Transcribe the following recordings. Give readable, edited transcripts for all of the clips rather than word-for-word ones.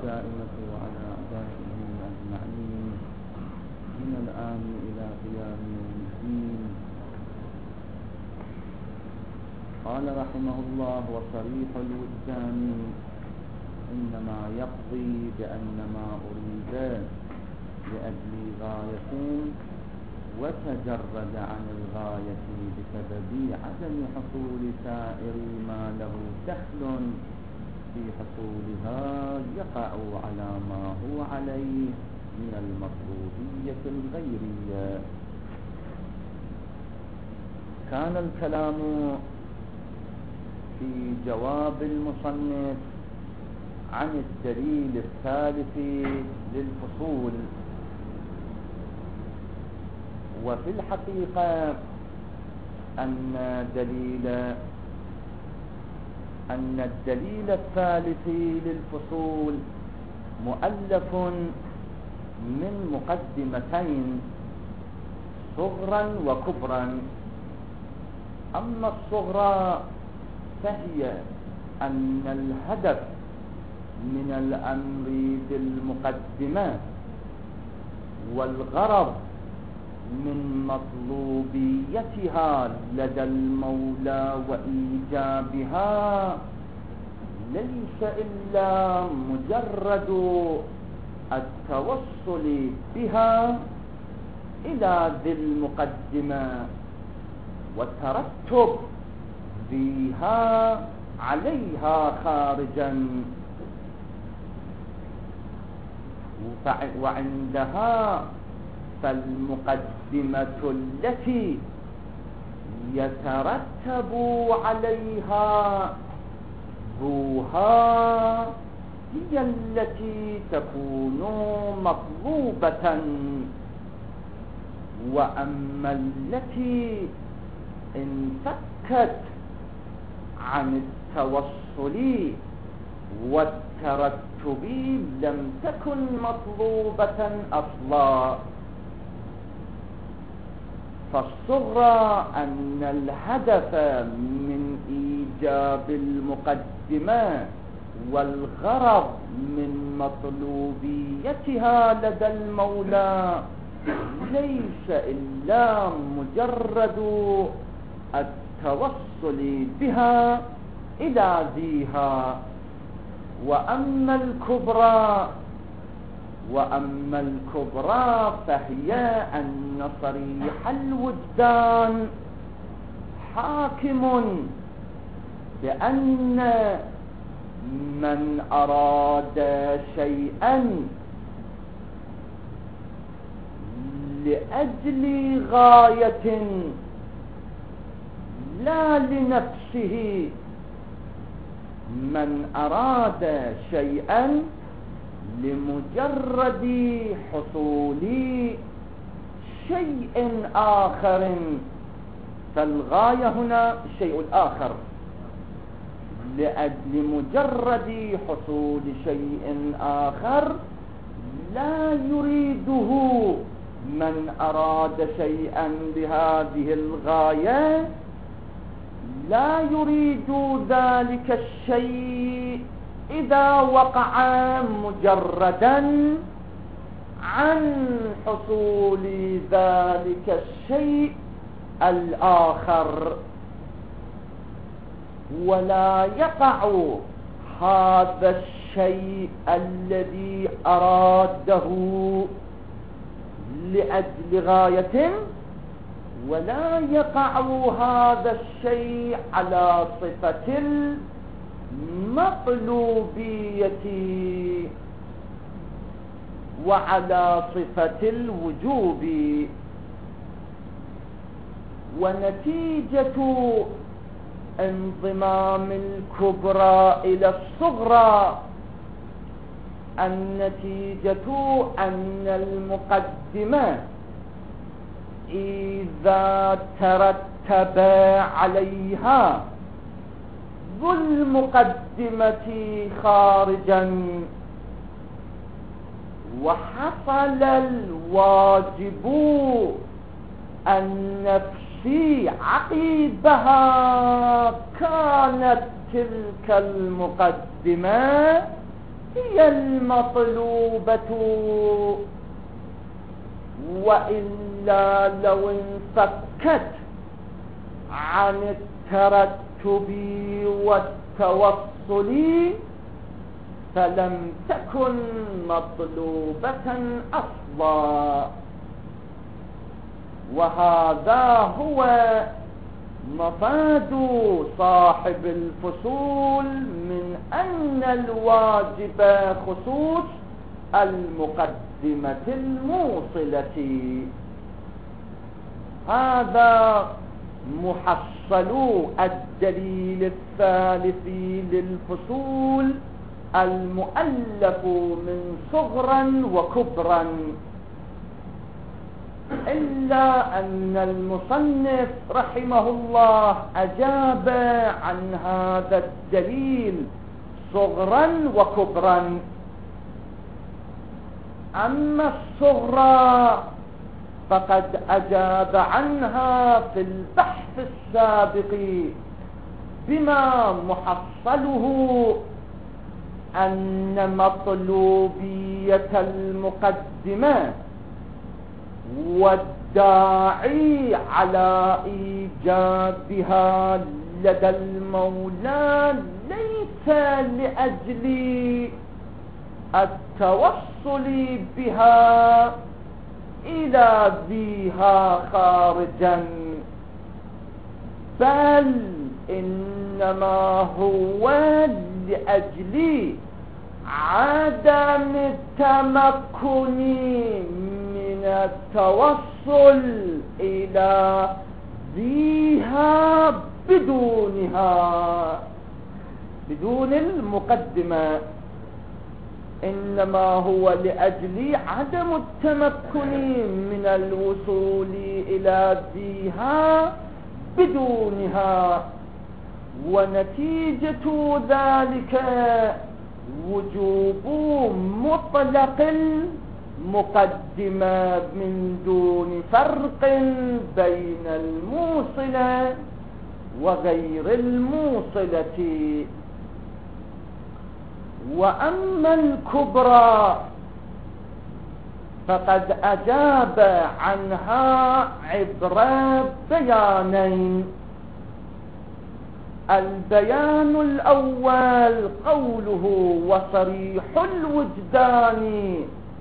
والدائمة على أعدائه أجمعين من الآن إلى قيام يوم الدين. قال رحمه الله: وصريح الوجدان إنما يقضي بأن ما أريد لأجل غاية وتجرد عن الغاية بسبب عدم حصول سائر ما له دخل في حصولها يقع على ما هو عليه من المطلوبية الغيرية. كان الكلام في جواب المصنف عن الدليل الثالث للفصول، وفي الحقيقة أن الدليل الثالث للفصول مؤلف من مقدمتين صغرا وكبرا. أما الصغرى فهي أن الهدف من الأمر بالمقدمة والغرض من مطلوبيتها لدى المولى وإيجابها ليس إلا مجرد التوصل بها إلى ذي المقدمة والترتب بها عليها خارجا، وعندها فالمقدمة التي يترتب عليها ذوها هي التي تكون مطلوبة، وأما التي انفكت عن التوصل والترتب لم تكن مطلوبة أصلا. فالصغرى أن الهدف من إيجاب المقدمة والغرض من مطلوبيتها لدى المولى ليس إلا مجرد التوصل بها إلى ذيها. وأما الكبرى فهي أن صريح الوجدان حاكم بأن من أراد شيئا لأجل غاية لا لنفسه، من أراد شيئا لمجرد حصول شيء آخر، فالغاية هنا الشيء الآخر، لمجرد حصول شيء آخر لا يريده من أراد شيئا بهذه الغاية، لا يريد ذلك الشيء إذا وقع مجردا عن حصول ذلك الشيء الآخر، ولا يقع هذا الشيء الذي أراده لأجل غاية، ولا يقع هذا الشيء على صفة المطلوبية وعلى صفة الوجوب. ونتيجة انضمام الكبرى إلى الصغرى النتيجة أن المقدمة إذا ترتب عليها ذو المقدمة خارجا وحصل الواجب النفسي عقيبها، كانت تلك المقدمة هي المطلوبة، وإلا لو انفكت عن الترتب والتوصل فلم تكن مطلوبة أصلا. وهذا هو مفاد صاحب الفصول من أن الواجب خصوص المقدمة الموصلة. هذا محصل الدليل الثالث للفصول المؤلف من صغرا وكبرا، إلا أن المصنف رحمه الله أجاب عن هذا الدليل صغرا وكبرا. أما الصغرى فقد أجاب عنها في البحث السابق بما محصله أن مطلوبية المقدمة والداعي على إيجابها لدى المولى ليس لأجل التوصل بها إلى ذيها خارجا، بل إنما هو لأجل عدم التمكن من التوصل إلى ذيها بدون المقدمة. إنما هو لأجل عدم التمكن من الوصول إلى ذيها بدونها، ونتيجة ذلك وجوب مطلق المقدمة من دون فرق بين الموصلة وغير الموصلة. وأما الكبرى فقد أجاب عنها عبر بيانين. البيان الأول قوله وصريح الوجدان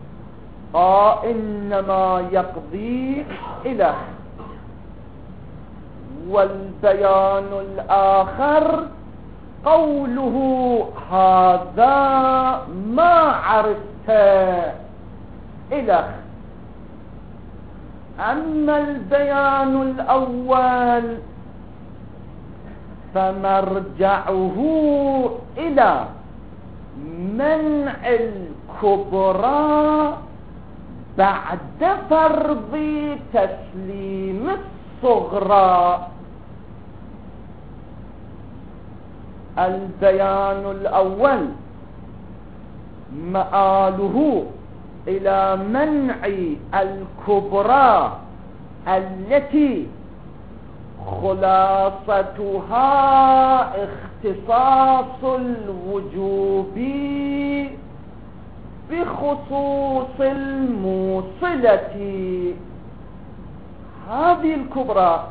إنما يقضي إلى، والبيان الآخر قوله هذا ما عرفت إلى. أما البيان الأول فمرجعه إلى منع الكبرى بعد فرض تسليم الصغرى. البيان الأول مآله إلى منع الكبرى التي خلاصتها اختصاص الوجوب بخصوص الموصلة. هذه الكبرى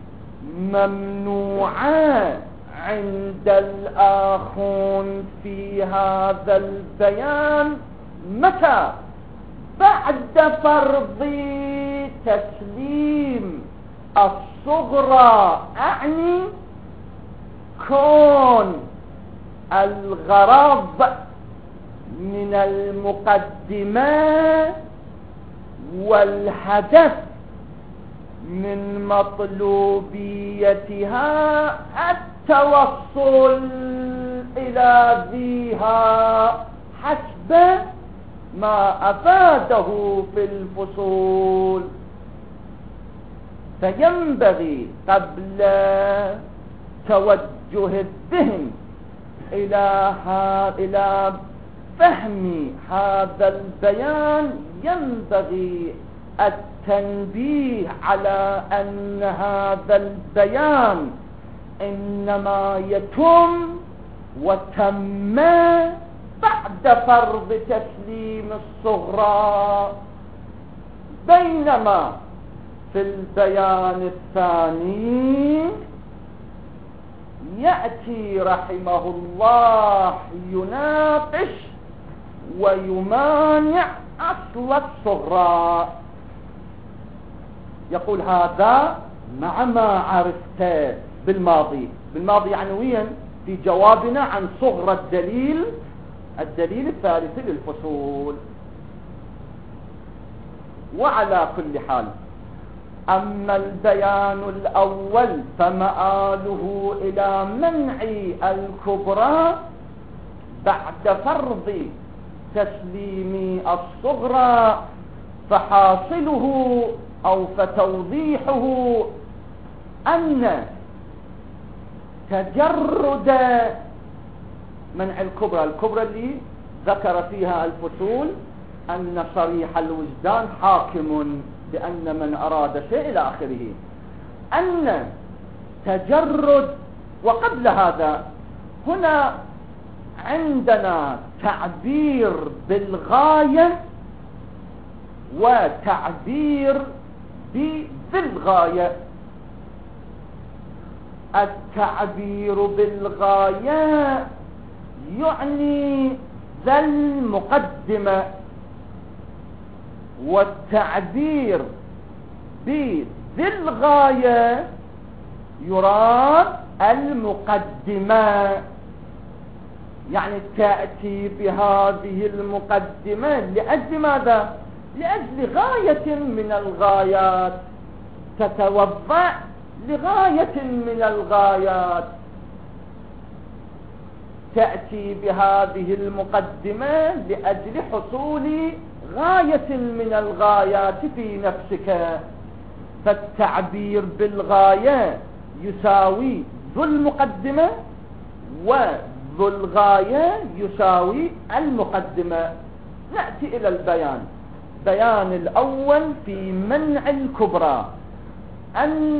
ممنوعة عند الآخون في هذا البيان متى؟ بعد فرض تسليم الصغرى، أعني كون الغرض من المقدمة والهدف من مطلوبيتها التوصل إلى ذيها حسب ما أفاده في الفصول. فينبغي قبل توجه الذهن إلى فهم هذا البيان ينبغي التنبيه على أن هذا البيان إنما يتم وتم بعد بعد فرض تسليم الصغرى، بينما في البيان الثاني يأتي رحمه الله يناقش ويمانع أصل الصغرى. يقول هذا مع ما عرفت بالماضي عنويا في جوابنا عن صغرى الدليل الثالث للفصول. وعلى كل حال، أما البيان الأول فمآله إلى منع الكبرى بعد فرض تسليم الصغرى، فحاصله أو فتوضيحه أن تجرد منع الكبرى اللي ذكر فيها الفصول أن صريح الوجدان حاكم بأن من أراد شيء إلى آخره، أن تجرد. وقبل هذا هنا عندنا تعبير بالغاية وتعبير بالغاية. التعبير بالغاية يعني ذا المقدمة، والتعبير بذي الغاية يراد المقدمة. يعني تأتي بهذه المقدمة لأجل ماذا؟ لأجل غاية من الغايات، تتوضع لغاية من الغايات. تأتي بهذه المقدمة لأجل حصول غاية من الغايات في نفسك. فالتعبير بالغاية يساوي ذو المقدمة، وذو الغاية يساوي المقدمة. نأتي إلى البيان. بيان الأول في منع الكبرى أن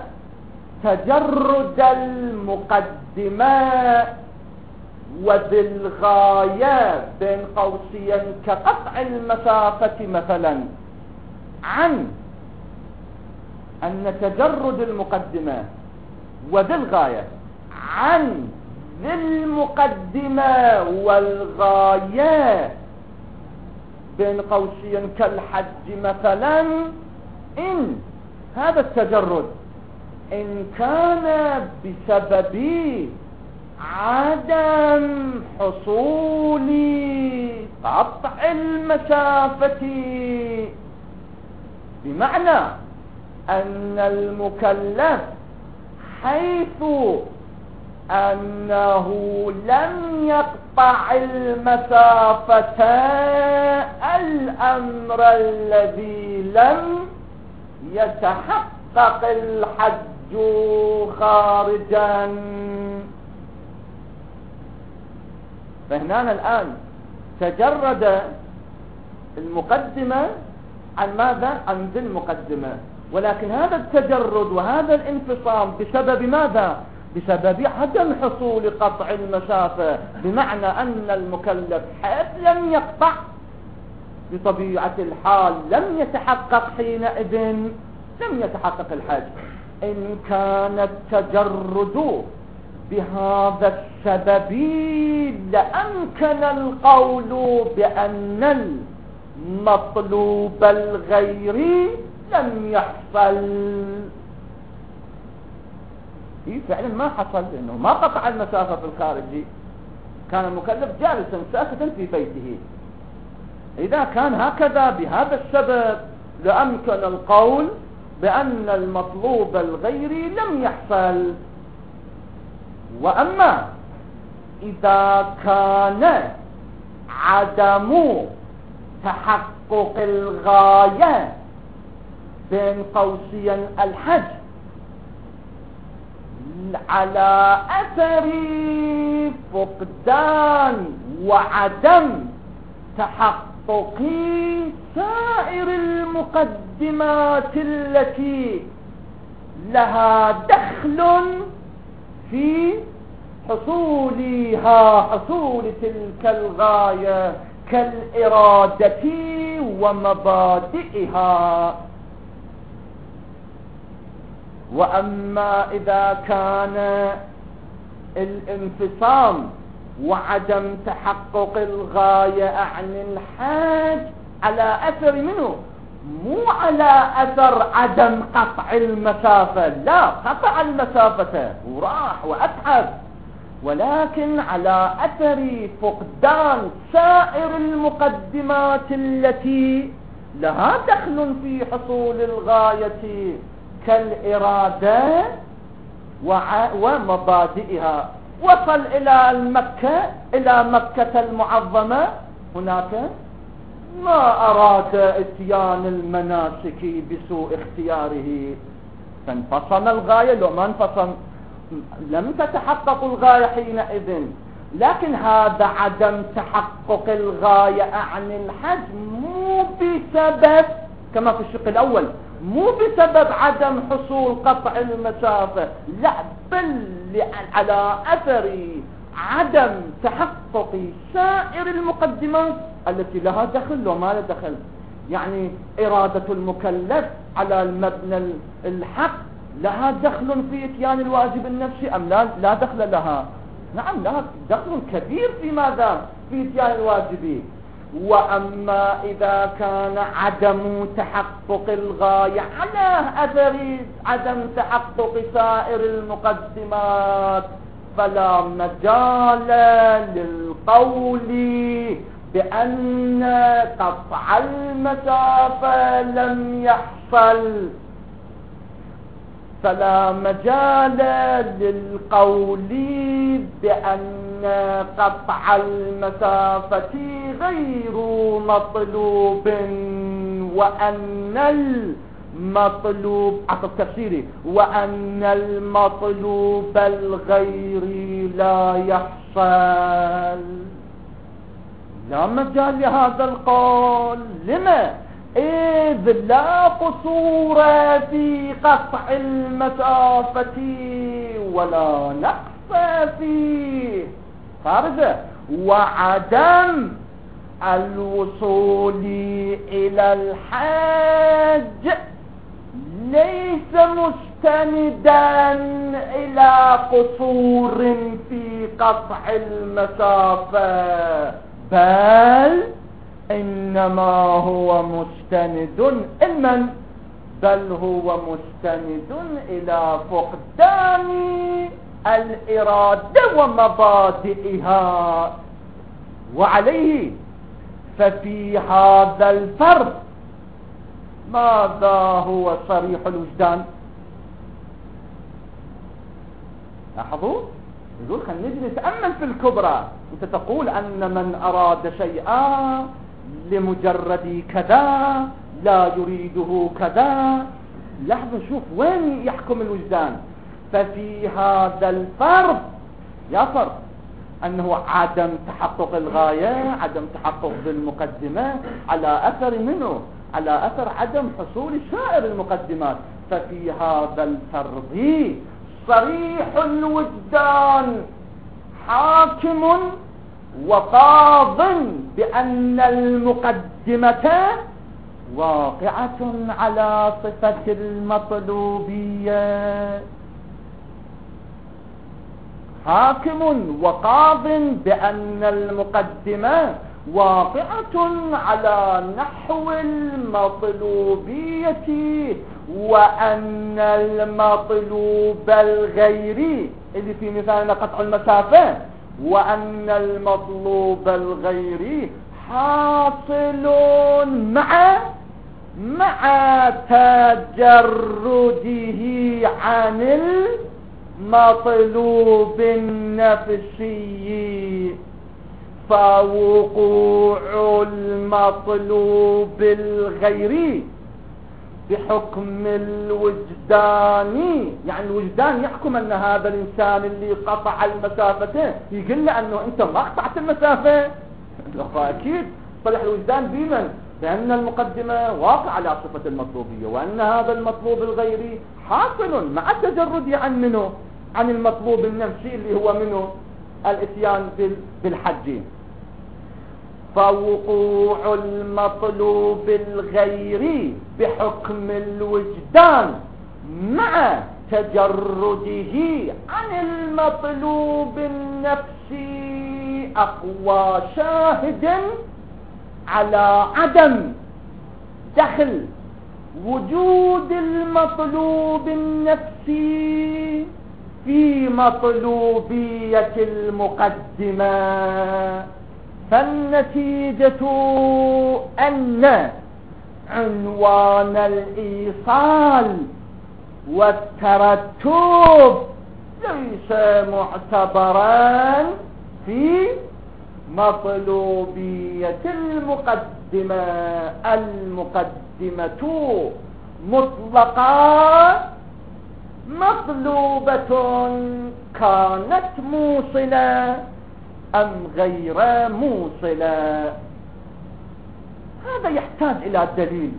تجرد المقدمة وبالغاية بين قوسين كقطع المسافة مثلا، عن أن تجرد المقدمة وبالغاية عن ذي المقدمة والغاية بين قوسين كالحج مثلا، إن هذا التجرد إن كان بسبب عدم حصول قطع المسافة، بمعنى أن المكلف حيث أنه لم يقطع المسافة الأمر الذي لم يتحقق الحج خارجا. فهنا الآن تجرد المقدمة عن ماذا؟ عن ذي المقدمة، ولكن هذا التجرد وهذا الانفصام بسبب ماذا؟ بسبب عدم حصول قطع المسافة، بمعنى أن المكلف حيث لم يقطع بطبيعة الحال لم يتحقق حينئذ لم يتحقق الحج. إن كان التجرد بهذا السبب لأمكن القول بأن المطلوب الغيري لم يحصل. فعلا ما حصل، لأنه ما قطع المسافة في الخارج، كان المكلف جالسا ساكتا في بيته. إذا كان هكذا بهذا السبب لأمكن القول بأن المطلوب الغيري لم يحصل. وأما إذا كان عدم تحقق الغاية بين قوسين الحج على أثر فقدان وعدم تحقق سائر المقدمات التي لها دخل في حصولها حصول تلك الغاية كالإرادة ومبادئها. وأما إذا كان الانفصام وعدم تحقق الغاية عن الحاج على أثر منه، مو على أثر عدم قطع المسافة، لا، قطع المسافة وراح وأتعب، ولكن على أثر فقدان سائر المقدمات التي لها دخل في حصول الغاية كالإرادة ومبادئها. وصل إلى مكة المعظمة، هناك ما أراد اتيان المناسك بسوء اختياره، فانفصم الغاية. لو ما انفصم لم تتحقق الغاية حينئذ. لكن هذا عدم تحقق الغاية عن الحج مو بسبب كما في الشق الأول، مو بسبب عدم حصول قطع المسافة، لا، بل على أثر عدم تحقق سائر المقدمات التي لها دخل وما لا دخل. يعني إرادة المكلف على المبنى الحق لها دخل في اتيان الواجب النفسي أم لا دخل لها؟ نعم، لها دخل كبير في ماذا؟ في اتيان الواجب. وأما إذا كان عدم تحقق الغاية على أثر عدم تحقق سائر المقدمات فلا مجال للقول بأن قطع المسافة لم يحصل، فلا مجال للقول بأن قطع المسافة غير مطلوب، وأن المطلوب عطف تفسيري، وأن المطلوب الغير لا يحصل. لا مجال لهذا القول. لما؟ إذ لا قصور في قطع المسافة ولا نقص فيه، خارجة، وعدم الوصول إلى الحج ليس مستندا إلى قصور في قطع المسافة، بل إنما هو مستند المن بل هو مستند إلى فقدان الإرادة ومبادئها. وعليه ففي هذا الفرض ماذا هو صريح الوجدان؟ لاحظوا، يقول خلينا نجي نتأمل في الكبرى. أنت تقول أن من أراد شيئا لمجرد كذا لا يريده كذا. لحظة، شوف وين يحكم الوجدان. ففي هذا الفرض، يا فرض أنه عدم تحقق الغاية، عدم تحقق بالمقدمة على أثر منه، على أثر عدم حصول سائر المقدمات. ففي هذا الفرض صريح الوجدان حاكم وقاض بأن المقدمة واقعة على صفة المطلوبية. حاكم وقاض بأن المقدمة واقعة على نحو المطلوبية، وأن المطلوب الغيري اللي في مثالنا قطع المسافة، وأن المطلوب الغيري حاصل مع تجرده عن المطلوب النفسي. فوقوع المطلوب الغيري بحكم الوجدان، يعني الوجدان يحكم أن هذا الإنسان اللي قطع المسافة يقول له أنه أنت ما قطعت المسافة. أكيد صلح الوجدان بمن؟ بأن المقدمة واقع على صفة المطلوبية، وأن هذا المطلوب الغيري حاصل مع التجرد عن منه. عن المطلوب النفسي اللي هو منه الاتيان بالحج. فوقوع المطلوب الغيري بحكم الوجدان مع تجرده عن المطلوب النفسي أقوى شاهد على عدم دخل وجود المطلوب النفسي في مطلوبية المقدمة. فالنتيجة أن عنوان الإيصال والترتب ليس معتبرا في مطلوبية المقدمة. المقدمة مطلقة مطلوبة كانت موصلة أم غير موصلة. هذا يحتاج إلى دليل.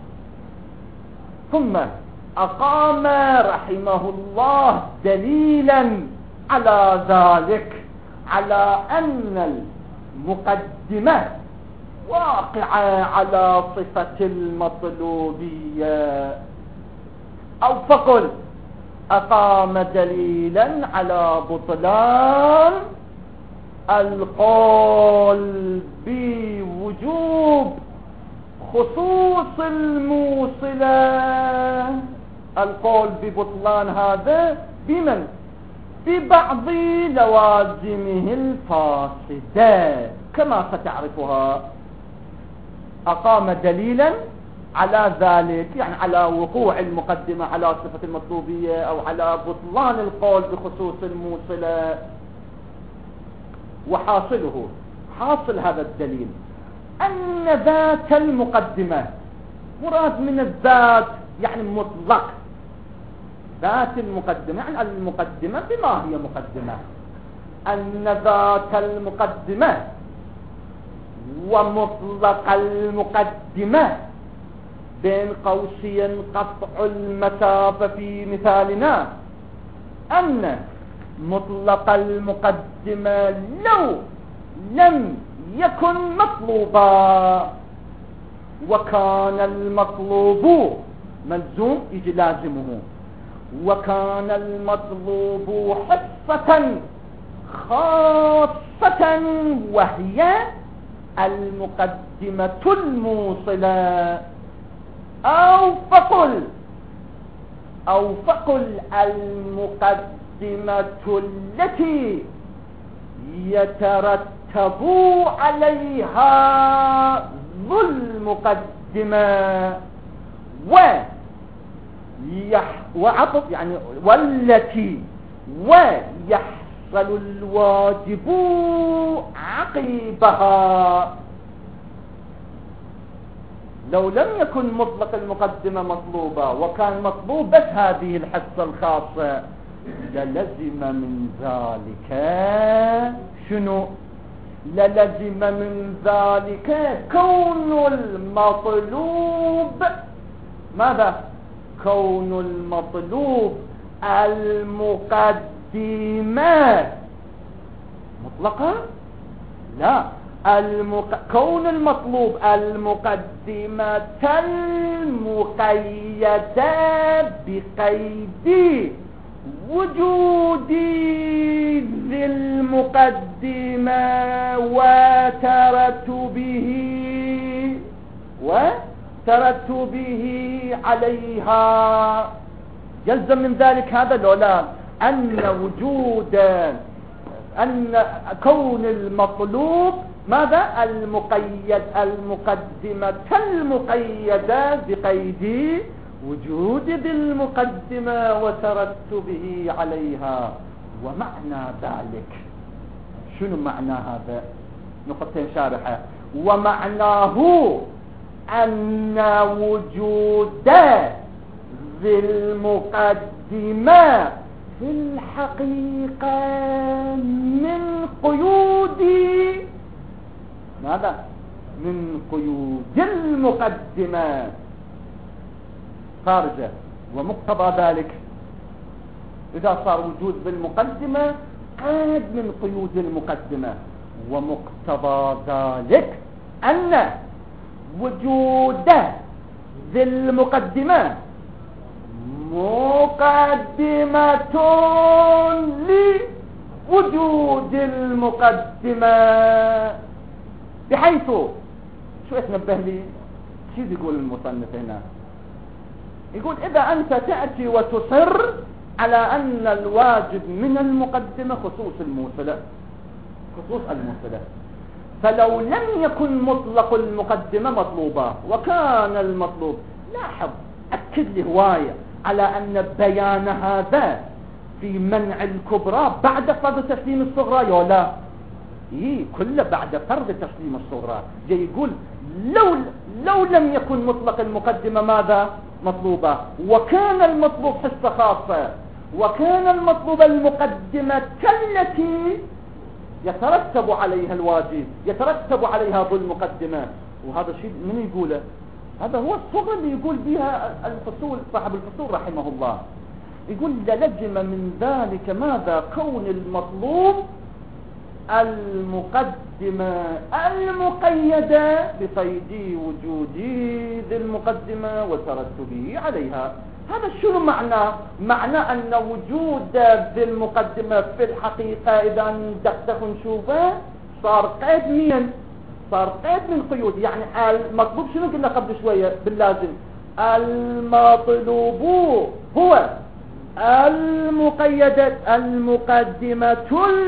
ثم أقام رحمه الله دليلا على ذلك، على أن المقدمة واقعة على صفة المطلوبية. أو فقل أقام دليلا على بطلان القول بوجوب خصوص الموصلة. القول ببطلان هذا بمن؟ ببعض لوازمه الفاسدة كما ستعرفها. أقام دليلا على ذلك، يعني على وقوع المقدمة على صفة المطلوبية أو على بطلان القول بخصوص الموصلة. وحاصله، حاصل هذا الدليل أن ذات المقدمة، مراد من الذات يعني مطلق، ذات المقدمة يعني المقدمة بما هي مقدمة، أن ذات المقدمة ومطلق المقدمة بين قوسين قطع المسافة في مثالنا، أن مطلق المقدمة لو لم يكن مطلوبا وكان المطلوب ملزوم يجي لازمه، وكان المطلوب حصة خاصة وهي المقدمة الموصلة. أو فقل المقدمة التي يترتب عليها ذو المقدمة وعطف يعني والتي ويحصل الواجب عقيبها. لو لم يكن مطلق المقدمة مطلوبة وكان مطلوب بس هذه الحصة الخاصة للزم من ذلك شنو؟ للزم من ذلك كون المطلوب ماذا؟ كون المطلوب المقدمة مطلقة؟ لا، كون المطلوب المقدمة المقيدة بقيد وجود ذي المقدمة وترتبه عليها. يلزم من ذلك هذا لولا أن كون المطلوب ماذا؟ المقيد، المقدمة المقيدة بقيد وجود ذي المقدمة وترتبه عليها. ومعنى ذلك شنو معنى هذا؟ نقطتين شارحة. ومعناه أن وجود ذي المقدمة في الحقيقة من قيود ماذا؟ من قيود المقدمة خارجة. ومقتضى ذلك إذا صار وجود بالمقدمة قيد من قيود المقدمة، ومقتضى ذلك أن وجود ذي المقدمة مقدمة لوجود المقدمة، بحيث شو اتنبه لي شو يقول المصنف هنا؟ يقول إذا أنت تأتي وتصر على أن الواجب من المقدمة خصوص الموصلة، فلو لم يكن مطلق المقدمة مطلوبا وكان المطلوب، لاحظ أكد لي هواية على أن بيان هذا في منع الكبرى بعد فرض تسليم الصغرى يا لا، كله بعد فرض تسليم الصغرى. جاي يقول لو لم يكن مطلق المقدمة ماذا مطلوبا، وكان المطلوب حصة خاصة، وكان المطلوب المقدمة التي يترتب عليها الواجب، يترتب عليها ذو المقدمة. وهذا الشيء من يقوله؟ هذا هو الصغر اللي يقول بها الفصول، صاحب الفصول رحمه الله، يقول للزم من ذلك ماذا؟ كون المطلوب المقدمة المقيدة بقيد وجود ذي المقدمة وترتبه عليها. هذا شنو معناه؟ معناه أن وجود ذي المقدمة في الحقيقة إذا ندقق نشوفه صار قيد مين؟ صار قيد من قيود. يعني المطلوب شنو قلنا قبل شوية باللازم؟ المطلوب هو المقدمة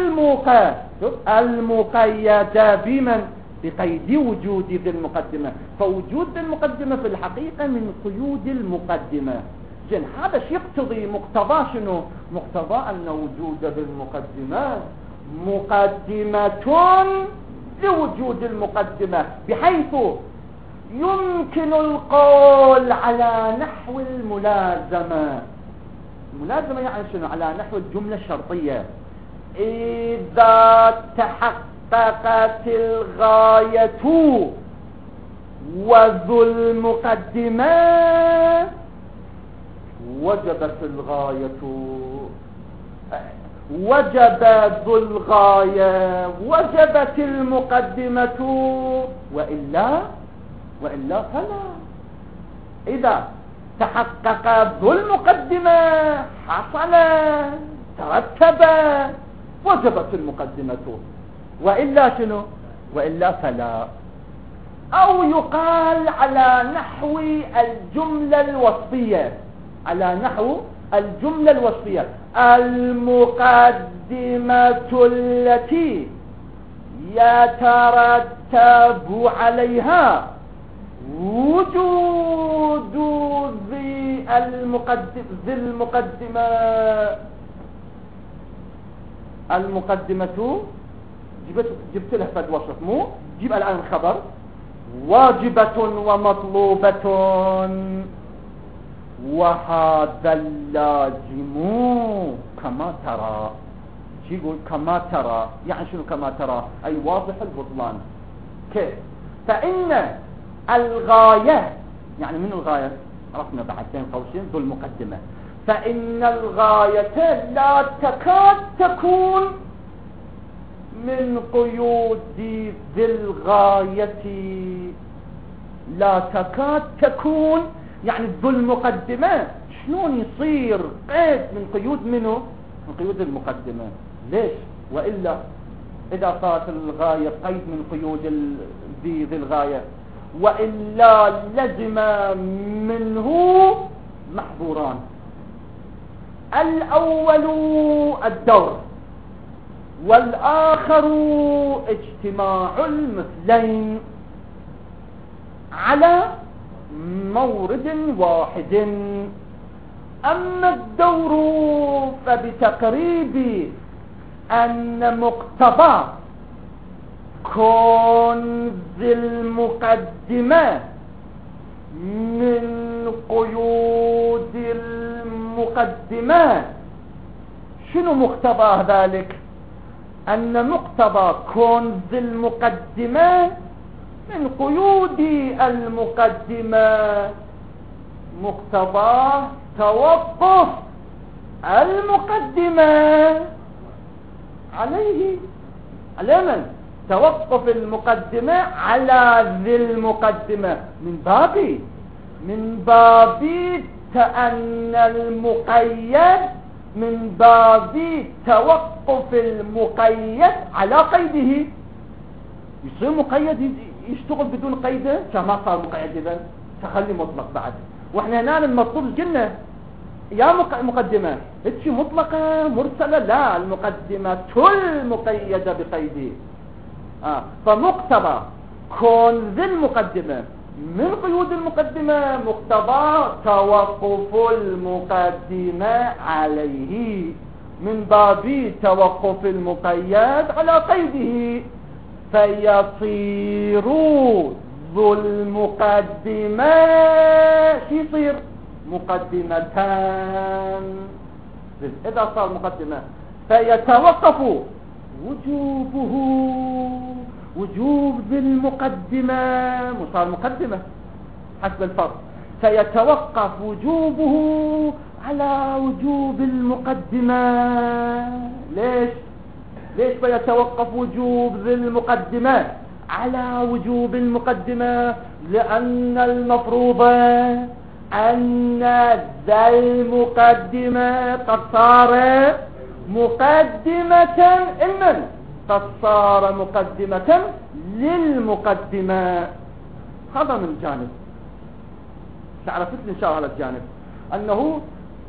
المقيدة بمن؟ بقيد وجود ذي المقدمة. فوجود ذي المقدمة في الحقيقة من قيود المقدمة. جن هذا شيء يقتضي مقتضى شنو؟ مقتضى أن وجود ذي المقدمة مقدمة لوجود المقدمة، بحيث يمكن القول على نحو الملازمة. الملازمة يعني شنو؟ على نحو الجملة الشرطية. إذا تحققت الغاية وذو المقدمة وجبت الغاية، وجب ذو الغاية، وجبت المقدمة، وإلا فلا. إذا تحقق ذو المقدمة حصل ترتب وجبت المقدمة، وإلا شنو؟ وإلا فلا. أو يقال على نحو الجملة الوصفية، على نحو الجملة الوصفية: المقدمة التي يترتب عليها وجود ذي المقدمة جبت لها فد وصف، مو جيب الآن الخبر: واجبة ومطلوبة، وهذا اللازم كما ترى. شو يقول كما ترى؟ يعني شنو كما ترى؟ أي واضح البطلان. كيف؟ فإن الغاية، يعني من الغاية عرفنا بعد بين قوسين ذو المقدمة، فإن الغاية لا تكاد تكون من قيود ذي الغاية، لا تكاد تكون. يعني ذو المقدمة شلون يصير قيد من قيود منه؟ من قيود المقدمة. ليش؟ وإلا إذا صارت الغاية قيد من قيود ذي الغاية، وإلا لزم منه محظوران: الأول الدور، والآخر اجتماع المثلين على مورد واحد. أما الدور فبتقريب أن مقتضى كون ذي المقدمة من قيود المقدمة. شنو مقتضى ذلك؟ أن مقتضى كون ذي المقدمة من قيود المقدمة مقتضى توقف المقدمة عليه. على من؟ توقف المقدمة على ذي المقدمة من باب أن المقيد، من باب توقف المقيد على قيده. يصير مقيد يشتغل بدون قيده كما صار مقيد، إذن تخلي مطلق بعد. واحنا هنا المطلوب قلنا يا مقدمة هيك مطلقة مرسلة، لا، المقدمة المقيدة بقيده. فمقتضى كون ذي المقدمة من قيود المقدمة مقتضى توقف المقدمة عليه من باب توقف المقيد على قيده، فيصير ذو المقدمة يصير مقدمتان. إذا صار مقدمة فيتوقف وجوب ذي المقدمة، صار مقدمة حسب الفرض، فيتوقف وجوبه على وجوب المقدمة. ليش فيتوقف وجوب ذي المقدمة على وجوب المقدمة؟ لأن المفروض أن ذا المقدمة قد صار مقدمة قد صار مقدمة للمقدمة. هذا من جانب. تعرفت إن شاء الله هذا الجانب أنه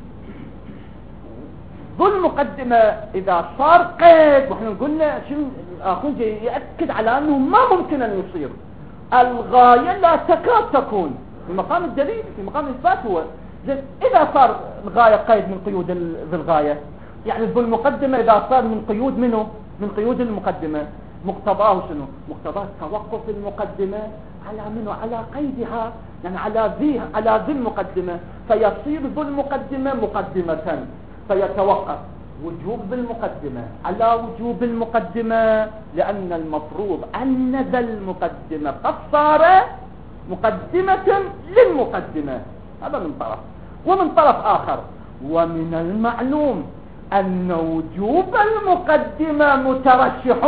ذو المقدمة إذا صار قيد، وإحنا قلنا شنو أخونا يأكد على أنه ما ممكن أن يصير الغاية، لا تكاد تكون في مقام الدليل، في مقام الإثبات. هو إذا صار الغاية قيد من قيود ذي الغاية، يعني ذو المقدمة إذا صار من قيود منه، من قيود المقدمة، مقتضاه شنو؟ مقتضاه توقف المقدمة على منه، على قيدها، يعني على ذي المقدمة، فيصير ذو المقدمة مقدمة، فيتوقف وجوب المقدمة على وجوب المقدمة، لأن المفروض أن ذا المقدمة قد صار مقدمة للمقدمة. هذا من طرف. ومن طرف آخر، ومن المعلوم أن وجوب المقدمة مترشح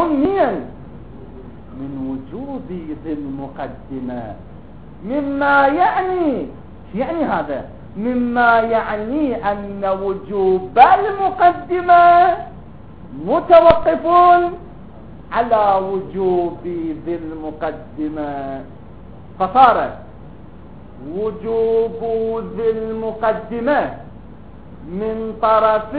من وجوب ذي المقدمة، مما يعني هذا مما يعني أن وجوب المقدمة متوقف على وجوب ذي المقدمة، فصار وجوب ذي المقدمة من طرف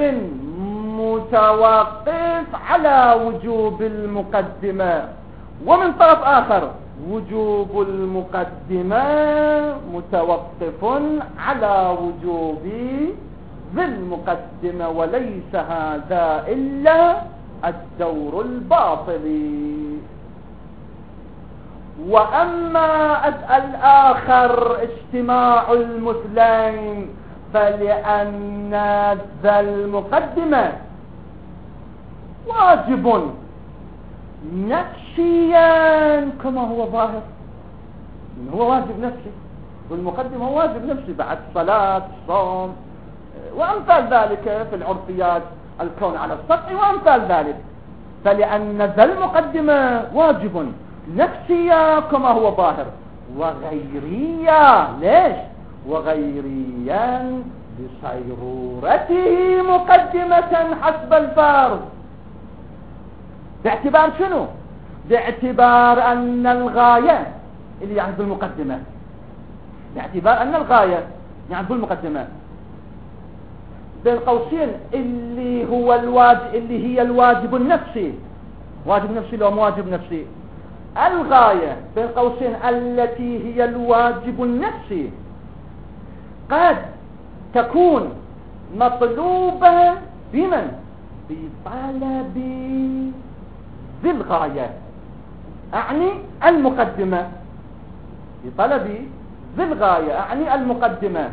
متوقف على وجوب المقدمة، ومن طرف آخر وجوب المقدمة متوقف على وجوب ذي المقدمة، وليس هذا إلا الدور الباطلي. وأما الآخر اجتماع المثلين، فلأن ذا المقدمة واجب نفسيا كما هو ظاهر، هو واجب نفسي، والمقدمة هو واجب نفسي بعد الصلاة، الصوم وأمثال ذلك في العرفيات، الكون على السطح وأمثال ذلك. فلأن ذا المقدمة واجب نفسيا كما هو ظاهر، وغيريا. ليش؟ وغيريا بصيرورته مقدمة حسب الفرض. باعتبار شنو؟ باعتبار أن الغاية اللي يعني بالمقدمة، باعتبار أن الغاية يعني بالمقدمة بين قوسين اللي هو الواجب، اللي هي الواجب النفسي، واجب نفسي لو مواجب نفسي، الغاية بين قوسين التي هي الواجب النفسي قد تكون مطلوبة بمن؟ بطلب ذي الغاية، أعني المقدمة، بطلب ذي الغاية أعني المقدمة،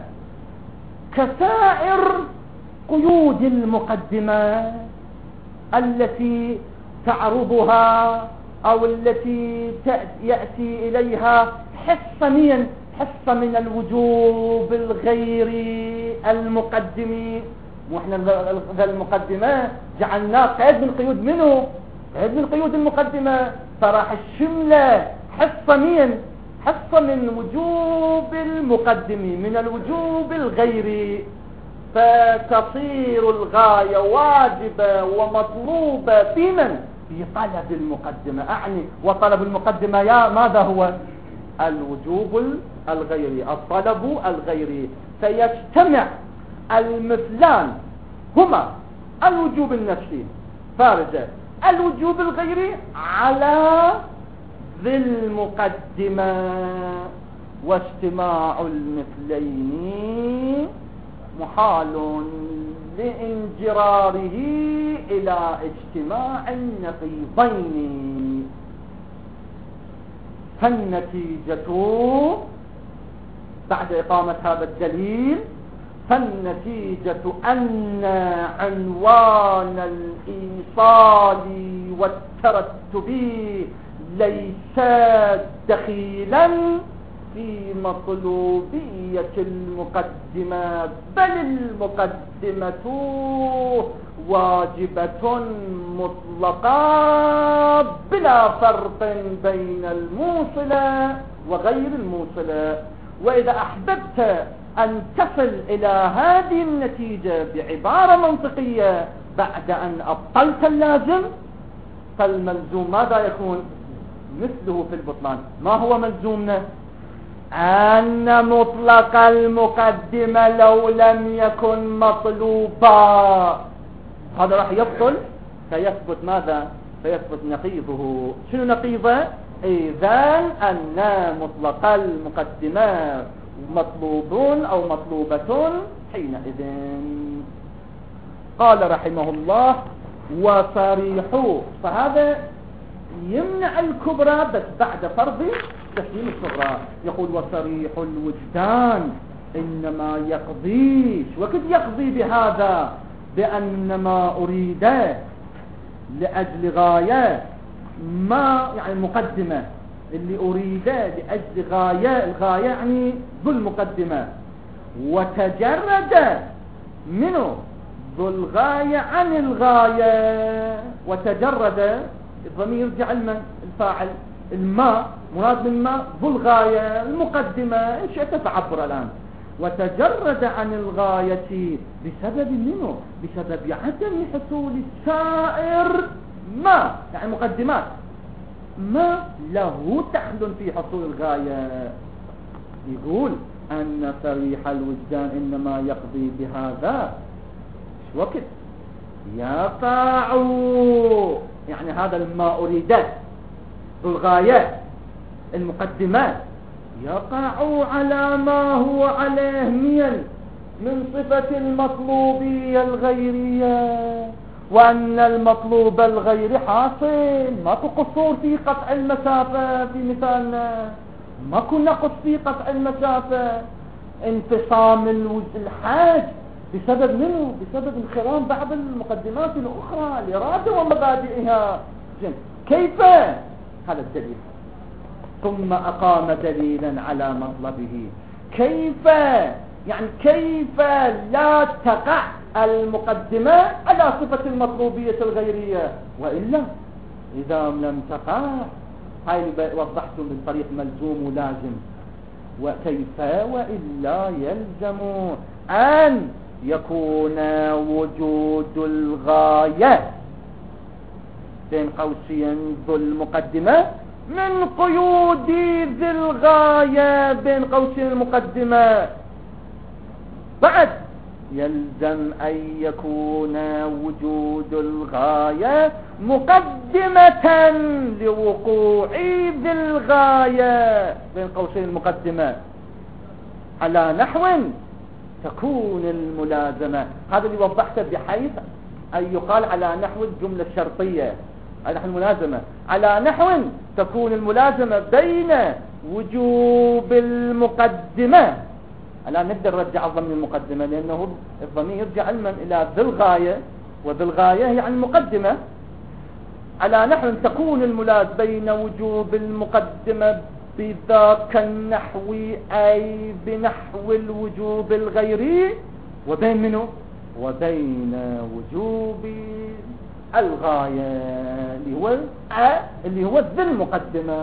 كسائر قيود المقدمة التي تعرضها أو التي يأتي إليها حصة من الوجوب الغير المقدم واحنا ذا المقدمة جعلناه قيد من قيود منه، قيد من قيود المقدمة، فراح الشملة حصة من وجوب المقدم من الوجوب الغيري، فتصير الغاية واجبة ومطلوبة في من؟ في طلب المقدمة. أعني وطلب المقدمة يا ماذا هو؟ الوجوب الغيري، الطلب الغيري. فيجتمع المثلان هما الوجوب النفسي فارجة، الوجوب الغيري على ذي المقدمة، واجتماع المثلين محال لانجراره إلى اجتماع النقيضين. فالنتيجة بعد إقامة هذا الدليل، فالنتيجة أن عنوان الإيصال والترتب ليس دخيلا في مطلوبية المقدمة، بل المقدمة واجبة مطلقة بلا فرق بين الموصلة وغير الموصلة. وإذا أحببت أن تصل إلى هذه النتيجة بعبارة منطقية بعد أن أبطلت اللازم، فالملزوم ماذا يكون؟ مثله في البطلان. ما هو ملزومنا؟ أن مطلق المقدمة لو لم يكن مطلوبا هذا راح يبطل، فيثبت ماذا؟ فيثبت نقيضه. شنو نقيضه؟ إذن أن مطلق المقدمة مطلوب أو مطلوبة حينئذ. قال رحمه الله وصريح، فهذا يمنع الكبرى بس بعد فرض تسليم الصغرى. يقول وصريح الوجدان إنما يقضي، وكيف يقضي بهذا؟ بأن ما أريد لأجل غاية، ما يعني مقدمة اللي أريد لأجل غاية، الغاية يعني ذو المقدمة، وتجرد منه ذو الغاية عن الغاية. وتجرد الضمير يرجع لمن؟ الفاعل. الماء مراد من الماء ذو الغاية المقدمة، إن شئت تعبر الآن. وتجرد عن الغاية بسبب منه؟ بسبب عدم حصول السائر ما يعني مقدمات ما له دخل في حصول الغاية. يقول أن صريح الوجدان إنما يقضي بهذا وقت يقع، يعني هذا ما أريده الغاية المقدمات يقع على ما هو عليه من صفة المطلوبية الغيرية، وأن المطلوب الغيري حاصل. ماكو قصور في قطع المسافة في مثالنا، ماكو نقص في قطع المسافة. انفصام الحاج بسبب منه؟ بسبب انخرام بعض المقدمات الأخرى، الإرادة ومبادئها. كيف؟ هذا الدليل. ثم أقام دليلا على مطلبه. كيف؟ يعني كيف لا تقع المقدمة على صفة المطلوبية الغيرية؟ وإلا إذا لم تقع، هاي وضحتم بالطريق ملزوم ولازم. وكيف وإلا يلزم أن يكون وجود الغاية بين قوسين ذو المقدمة من قيود ذي الغاية بين قوسين المقدمة. بعد يلزم أن يكون وجود الغاية مقدمة لوقوع ذي الغاية بين قوسين المقدمة على نحو تكون الملازمة. هذا اللي وضحته بحيث أن يقال على نحو الجملة الشرطية، على نحو الملازمة، على نحو تكون الملازمة بين وجوب المقدمة. الآن نقدر نرجع الضمير المقدمة، لأنه الضمير يرجع علما إلى ذي الغاية، وذي الغاية هي عن المقدمة. على نحو تكون الملازمة بين وجوب المقدمة بذاك النحو، أي بنحو الوجوب الغيري، وبين منه؟ وبين وجوب الغاية اللي هو ذي المقدمة،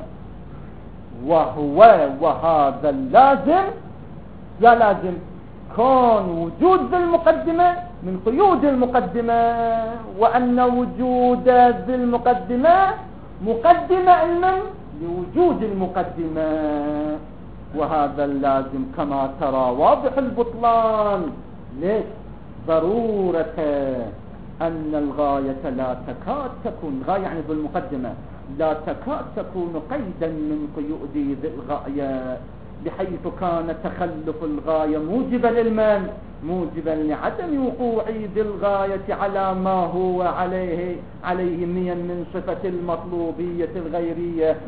وهذا اللازم لازم كون وجود ذي المقدمة من قيود المقدمة، وأن وجود ذي المقدمة مقدمة علما لوجود المقدمة، وهذا اللازم كما ترى واضح البطلان. ليش؟ ضرورة أن الغاية لا تكاد تكون غاية يعني ذي المقدمة لا تكاد تكون قيدا من قيود ذي الغاية، بحيث كان تخلف الغاية موجبا للمن موجبا لعدم وقوع ذي الغاية على ما هو عليه من صفة المطلوبية الغيرية،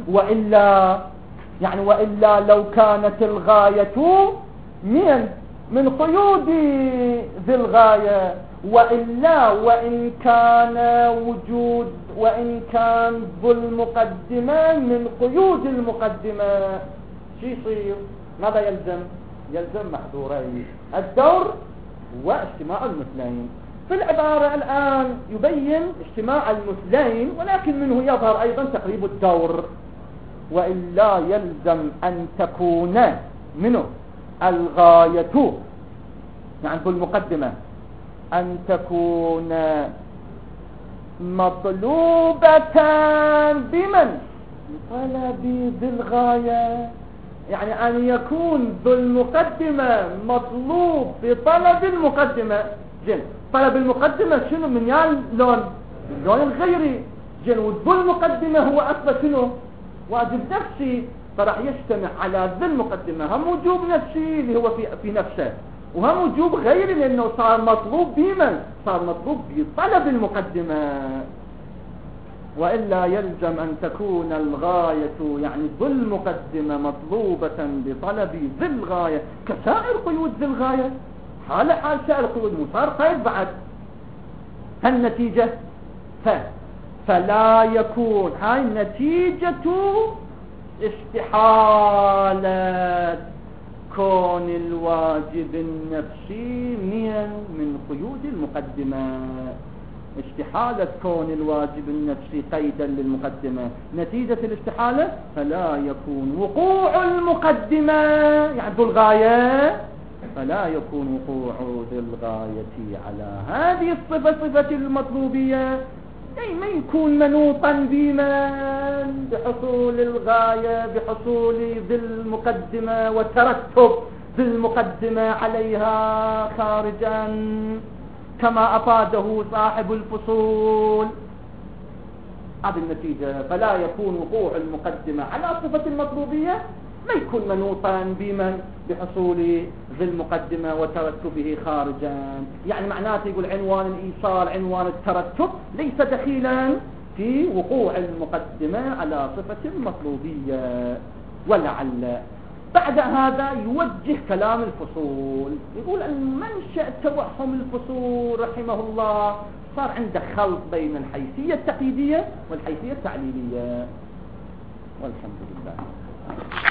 وإلا لو كانت الغاية من قيود ذي الغاية، وإن كان ذو المقدمة من قيود المقدمة، شو يصير؟ ماذا يلزم محظورين: الدور واجتماع المثلين. في العبارة الآن يبين اجتماع المثلين، ولكن منه يظهر أيضا تقريب الدور. وإلا يلزم أن تكون منه الغاية يعني بالمقدمة أن تكون مطلوبة بمن؟ طلب ذي الغاية، يعني أن يكون ذو المقدمة مطلوب بطلب المقدمة. طلب المقدمة شنو؟ من اللون الغيري. وذو المقدمة هو أصلا شنو؟ واجب نفسي، فراح يجتمع على ذي المقدمة هم وجوب نفسي اللي هو في نفسه، وهم وجوب غيري لأنه صار مطلوب بمن؟ صار مطلوب بطلب المقدمة. وإلا يلزم أن تكون الغاية يعني ذو المقدمة مطلوبة بطلب ذي الغاية كسائر قيود ذي الغاية، حال سائر قيود صار قيد بعد. النتيجة فلا يكون هاي نتيجة استحالة كون الواجب النفسي من قيود المقدمة. استحالة كون الواجب النفسي قيدا للمقدمة، نتيجة الاستحالة فلا يكون وقوع المقدمة يعني ذو الغاية، فلا يكون وقوع ذي الغاية على هذه الصفة صفة المطلوبية، أي ما يكون منوطا بمن؟ بحصول الغاية، بحصول ذي المقدمة وترتب ذي المقدمة عليها خارجا كما أفاده صاحب الفصول. هذه النتيجة، فلا يكون وقوع المقدمة على صفة المطلوبية ما يكون منوطا بمن؟ بحصول ذي المقدمة وترتبه خارجا. يعني معناته يقول عنوان الإيصال عنوان الترتب ليس دخيلا في وقوع المقدمة على صفة المطلوبية. ولعل بعد هذا يوجه كلام الفصول، يقول المنشأ توهم الفصول رحمه الله صار عنده خلط بين الحيثية التقييدية والحيثية التعليلية. والحمد لله.